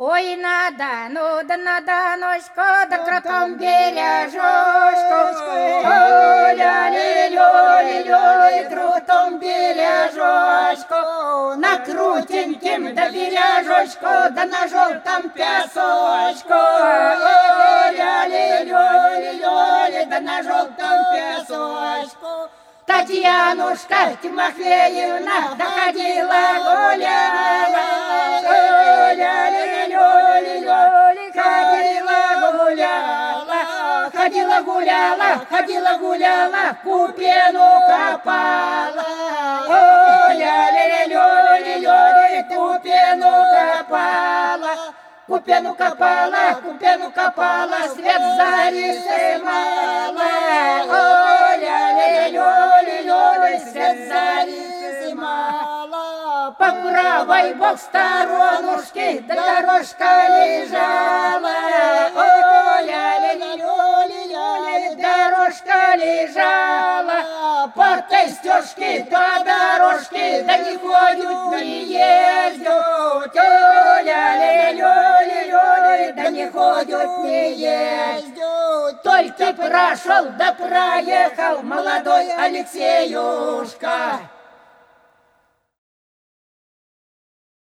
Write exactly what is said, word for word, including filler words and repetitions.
Ой, надо, ну да надо, ножку, да кротом бережешку. Ой-ля-ли-ля-ли-ля-ли, кротом бережешку. На крутеньким да бережочку, да на желтом песочку. Ой-ля-ли-ля-ли-ля-ли, да на желтом песочку. Татьянушка Тимофеевна доходила гуляла. Ходила гуляла, ходила гуляла, купену копала. Ой-ля-ля-ля-ля-ля, купену копала. Купену копала, купену копала, свет зари сымала. Ой-ля-ля-ля-ля-ля, свет зари сымала. По правой бок сторонушки дорожка лежала. Дорожка лежала, по той стежке до дорожки, да не ходят, не ездят. Ля-ля-ля-ля-ля, да не ходят, не ездят. Только прошел, да проехал молодой Алексеюшка.